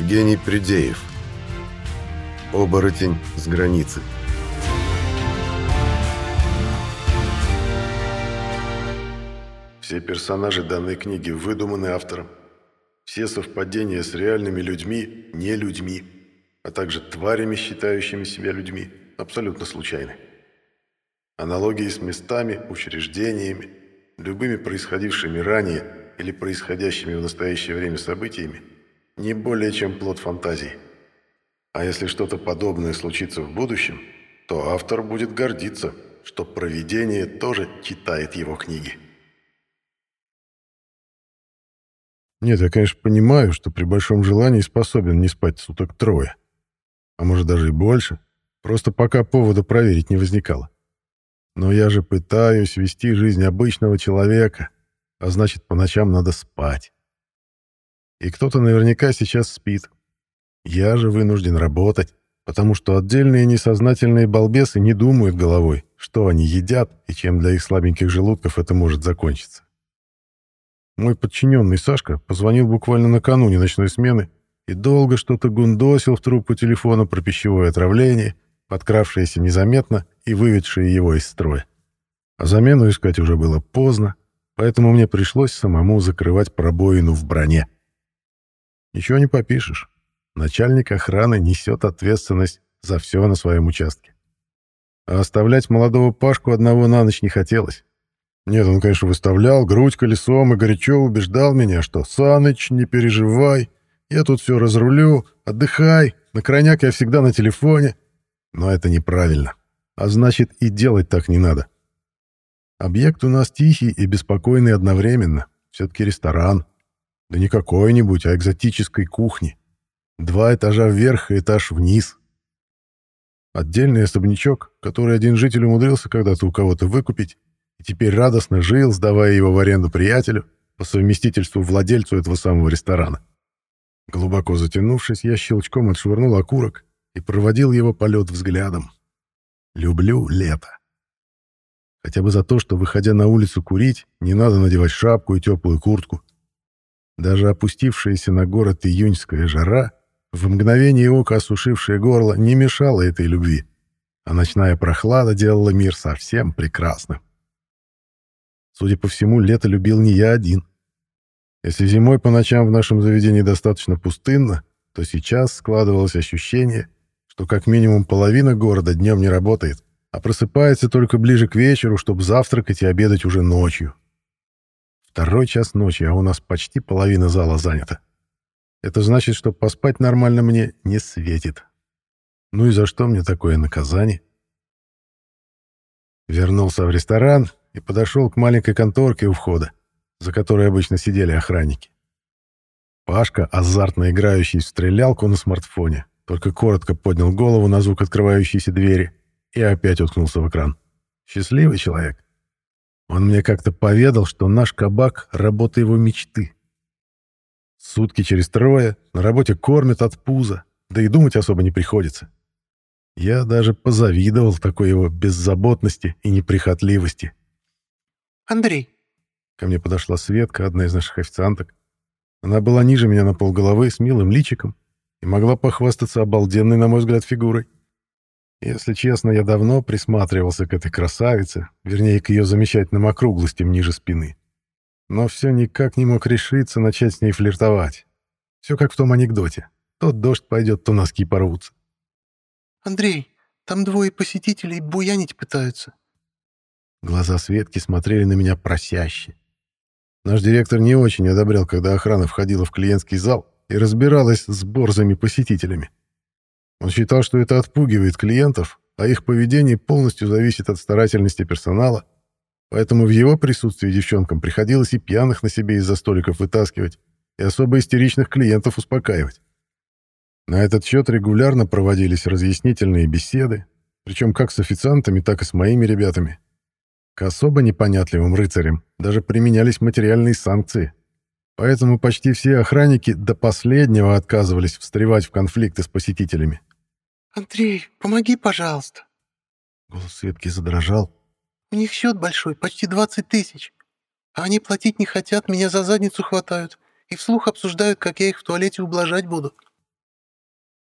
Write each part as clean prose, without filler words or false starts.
Евгений Придеев. Оборотень с границы. Все персонажи данной книги выдуманы автором. Все совпадения с реальными людьми, не людьми, а также тварями, считающими себя людьми, абсолютно случайны. Аналогии с местами, учреждениями, любыми происходившими ранее или происходящими в настоящее время событиями не более чем плод фантазии. А если что-то подобное случится в будущем, то автор будет гордиться, что провидение тоже читает его книги. Нет, я, конечно, понимаю, что при большом желании способен не спать суток трое. А может, даже и больше. Просто пока повода проверить не возникало. Но я же пытаюсь вести жизнь обычного человека, а значит, по ночам надо спать. И кто-то наверняка сейчас спит. Я же вынужден работать, потому что отдельные несознательные балбесы не думают головой, что они едят и чем для их слабеньких желудков это может закончиться. Мой подчиненный Сашка позвонил буквально накануне ночной смены и долго что-то гундосил в трубку телефона про пищевое отравление, подкравшееся незаметно и выведшее его из строя. А замену искать уже было поздно, поэтому мне пришлось самому закрывать пробоину в броне. Ничего не попишешь. Начальник охраны несет ответственность за все на своем участке. А оставлять молодого Пашку одного на ночь не хотелось. Нет, он, конечно, выставлял грудь колесом и горячо убеждал меня, что «Саныч, не переживай, я тут все разрулю, отдыхай, на крайняк я всегда на телефоне». Но это неправильно. А значит, и делать так не надо. Объект у нас тихий и беспокойный одновременно. Все-таки ресторан. Да не какой-нибудь, а экзотической кухни. 2 этажа вверх и этаж вниз. Отдельный особнячок, который один житель умудрился когда-то у кого-то выкупить, и теперь радостно жил, сдавая его в аренду приятелю, по совместительству владельцу этого самого ресторана. Глубоко затянувшись, я щелчком отшвырнул окурок и проводил его полет взглядом. Люблю лето. Хотя бы за то, что, выходя на улицу курить, не надо надевать шапку и теплую куртку. Даже опустившаяся на город июньская жара, в мгновение ока осушившее горло, не мешала этой любви, а ночная прохлада делала мир совсем прекрасным. Судя по всему, лето любил не я один. Если зимой по ночам в нашем заведении достаточно пустынно, то сейчас складывалось ощущение, что как минимум половина города днем не работает, а просыпается только ближе к вечеру, чтобы завтракать и обедать уже ночью. 2 час ночи, а у нас почти половина зала занята. Это значит, что поспать нормально мне не светит. Ну и за что мне такое наказание? Вернулся в ресторан и подошел к маленькой конторке у входа, за которой обычно сидели охранники. Пашка, азартно играющий в стрелялку на смартфоне, только коротко поднял голову на звук открывающейся двери и опять уткнулся в экран. Счастливый человек. Он мне как-то поведал, что наш кабак — работа его мечты. Сутки через 3, на работе кормят от пуза, да и думать особо не приходится. Я даже позавидовал такой его беззаботности и неприхотливости. «Андрей!» Ко мне подошла Светка, одна из наших официанток. Она была ниже меня на полголовы, с милым личиком, и могла похвастаться обалденной, на мой взгляд, фигурой. Если честно, я давно присматривался к этой красавице, вернее, к ее замечательным округлостям ниже спины. Но все никак не мог решиться начать с ней флиртовать. Все как в том анекдоте. То дождь пойдет, то носки порвутся. «Андрей, там 2 посетителей буянить пытаются». Глаза Светки смотрели на меня просяще. Наш директор не очень одобрял, когда охрана входила в клиентский зал и разбиралась с борзыми посетителями. Он считал, что это отпугивает клиентов, а их поведение полностью зависит от старательности персонала, поэтому в его присутствии девчонкам приходилось и пьяных на себе из-за столиков вытаскивать, и особо истеричных клиентов успокаивать. На этот счет регулярно проводились разъяснительные беседы, причем как с официантами, так и с моими ребятами. К особо непонятливым рыцарям даже применялись материальные санкции. Поэтому почти все охранники до последнего отказывались встревать в конфликты с посетителями. «Андрей, помоги, пожалуйста». Голос Светки задрожал. «У них счет большой, почти 20 тысяч. А они платить не хотят, меня за задницу хватают и вслух обсуждают, как я их в туалете ублажать буду».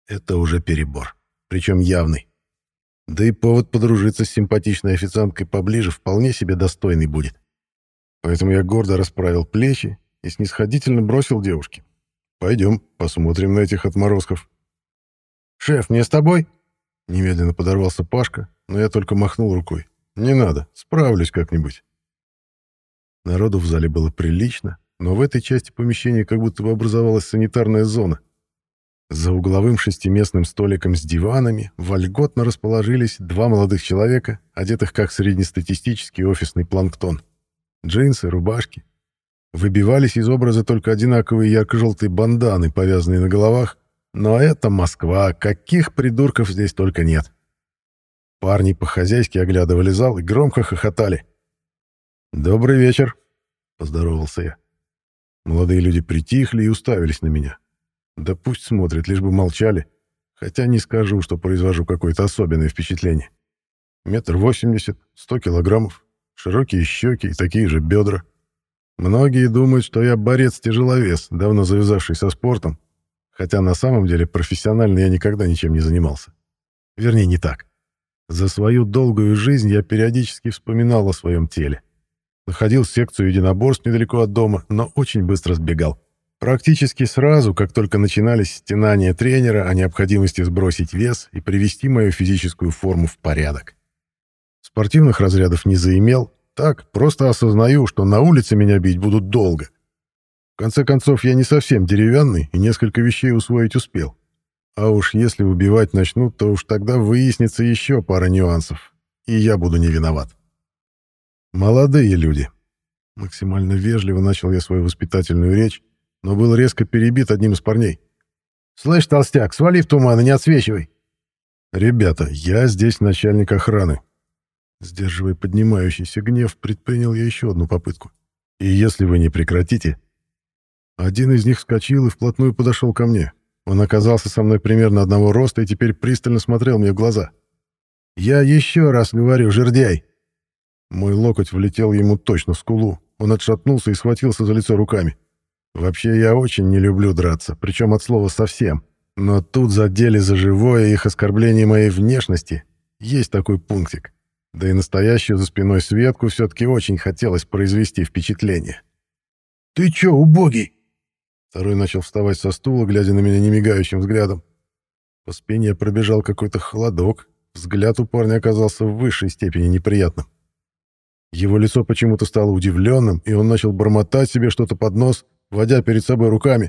Это уже перебор, причем явный. Да и повод подружиться с симпатичной официанткой поближе вполне себе достойный будет. Поэтому я гордо расправил плечи и снисходительно бросил девушке: «Пойдем, посмотрим на этих отморозков». «Шеф, мне с тобой?» Немедленно подорвался Пашка, но я только махнул рукой. «Не надо, справлюсь как-нибудь». Народу в зале было прилично, но в этой части помещения как будто бы образовалась санитарная зона. За угловым шестиместным столиком с диванами вольготно расположились два молодых человека, одетых как среднестатистический офисный планктон. Джинсы, рубашки. Выбивались из образа только одинаковые ярко-желтые банданы, повязанные на головах. Но это Москва, каких придурков здесь только нет. Парни по-хозяйски оглядывали зал и громко хохотали. «Добрый вечер», — поздоровался я. Молодые люди притихли и уставились на меня. Да пусть смотрят, лишь бы молчали, хотя не скажу, что произвожу какое-то особенное впечатление. 1,80 м, 100 килограммов, широкие щеки и такие же бедра. Многие думают, что я борец-тяжеловес, давно завязавший со спортом, хотя на самом деле профессионально я никогда ничем не занимался. Вернее, не так. За свою долгую жизнь я периодически вспоминал о своем теле. Находил секцию единоборств недалеко от дома, но очень быстро сбегал. Практически сразу, как только начинались стенания тренера о необходимости сбросить вес и привести мою физическую форму в порядок. Спортивных разрядов не заимел, так, просто осознаю, что на улице меня бить будут долго. В конце концов, я не совсем деревянный и несколько вещей усвоить успел. А уж если убивать начнут, то уж тогда выяснится еще пара нюансов, и я буду не виноват. Молодые люди. Максимально вежливо начал я свою воспитательную речь, но был резко перебит одним из парней. «Слышь, толстяк, свали в туман и не отсвечивай!» «Ребята, я здесь начальник охраны». Сдерживая поднимающийся гнев, предпринял я еще одну попытку. «И если вы не прекратите...» Один из них вскочил и вплотную подошел ко мне. Он оказался со мной примерно одного роста и теперь пристально смотрел мне в глаза. «Я еще раз говорю, жердяй!» Мой локоть влетел ему точно в скулу. Он отшатнулся и схватился за лицо руками. Вообще, я очень не люблю драться, причем от слова совсем. Но тут задели за живое их оскорбление моей внешности. Есть такой пунктик. Да и настоящую за спиной Светку все-таки очень хотелось произвести впечатление. «Ты че, убогий?» Второй начал вставать со стула, глядя на меня немигающим взглядом. По спине пробежал какой-то холодок. Взгляд у парня оказался в высшей степени неприятным. Его лицо почему-то стало удивленным, и он начал бормотать себе что-то под нос, водя перед собой руками.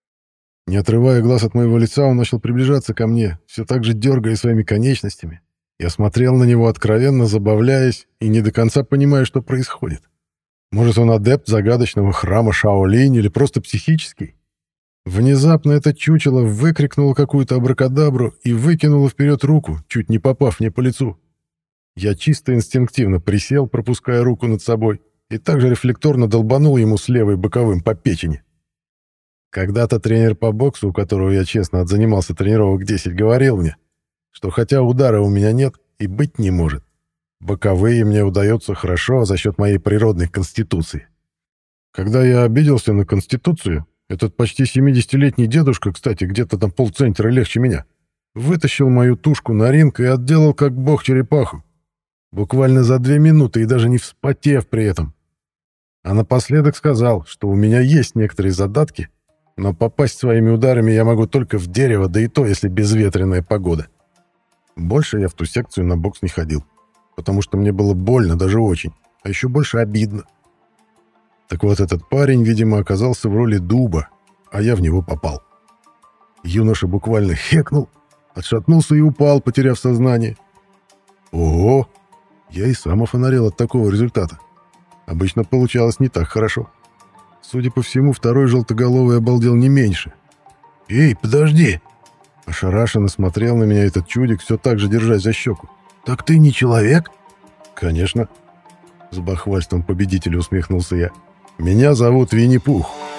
Не отрывая глаз от моего лица, он начал приближаться ко мне, все так же дергая своими конечностями. Я смотрел на него, откровенно забавляясь, и не до конца понимая, что происходит. Может, он адепт загадочного храма Шаолинь или просто психический? Внезапно это чучело выкрикнуло какую-то абракадабру и выкинуло вперед руку, чуть не попав мне по лицу. Я чисто инстинктивно присел, пропуская руку над собой, и также рефлекторно долбанул ему с левой боковым по печени. Когда-то тренер по боксу, у которого я честно отзанимался тренировок 10, говорил мне, что хотя удара у меня нет и быть не может, боковые мне удаются хорошо за счет моей природной конституции. Когда я обиделся на конституцию, этот почти 70-летний дедушка, кстати, где-то там полцентра легче меня, вытащил мою тушку на ринг и отделал как бог черепаху. Буквально за 2 минуты и даже не вспотев при этом. А напоследок сказал, что у меня есть некоторые задатки, но попасть своими ударами я могу только в дерево, да и то, если безветренная погода. Больше я в ту секцию на бокс не ходил, потому что мне было больно, даже очень, а еще больше обидно. Так вот, этот парень, видимо, оказался в роли дуба, а я в него попал. Юноша буквально хекнул, отшатнулся и упал, потеряв сознание. Ого! Я и сам офонарел от такого результата. Обычно получалось не так хорошо. Судя по всему, второй желтоголовый обалдел не меньше. «Эй, подожди!» Ошарашенно смотрел на меня этот чудик, все так же держась за щеку. «Так ты не человек?» «Конечно!» С бахвальством победителя усмехнулся я. «Меня зовут Винни-Пух!»